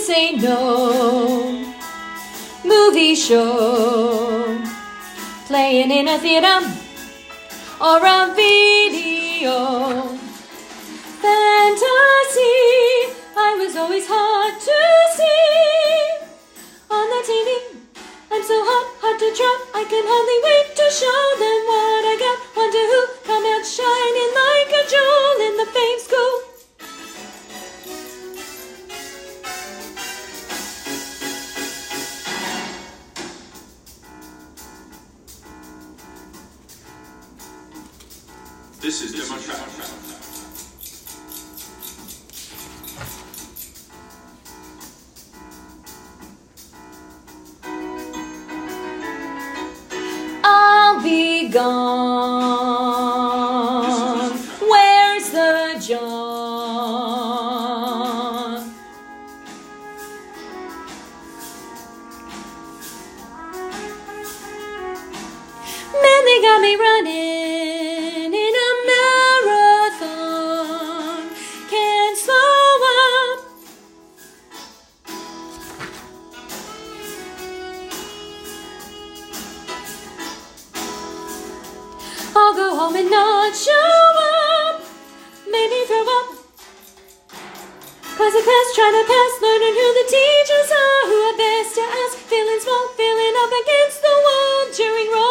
say no. Movie show, playing in a theater or a video. Fantasy, I was always hard to see. On the TV, I'm so hard to trap. I can hardly wait to show them what I got. Wonder who come out shining like a jewel in the fame school. This is Democrat. I'll be gone. Where's the John? Man, they got me running in a marathon. Can't slow up. I'll go home and not show up. Maybe throw up. Cause the class trying to pass, learning who the teachers are, who are best to ask, feeling small, feeling up against the wall during